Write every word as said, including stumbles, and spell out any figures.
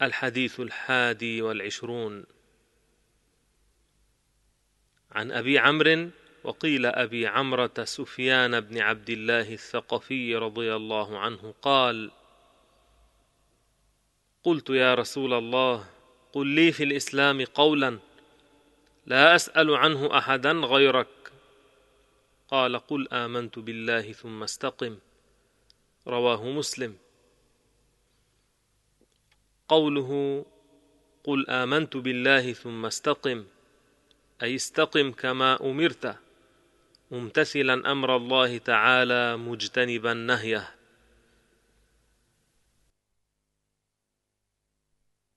الحديث الحادي والعشرون. عن أبي عمرو وقيل أبي عمرة سفيان بن عبد الله الثقفي رضي الله عنه قال: قلت يا رسول الله، قل لي في الإسلام قولا لا أسأل عنه أحدا غيرك. قال: قل آمنت بالله ثم استقم. رواه مسلم. قوله قل آمنت بالله ثم استقم أي استقم كما أمرت، ممتثلا أمر الله تعالى مجتنبا نهيه.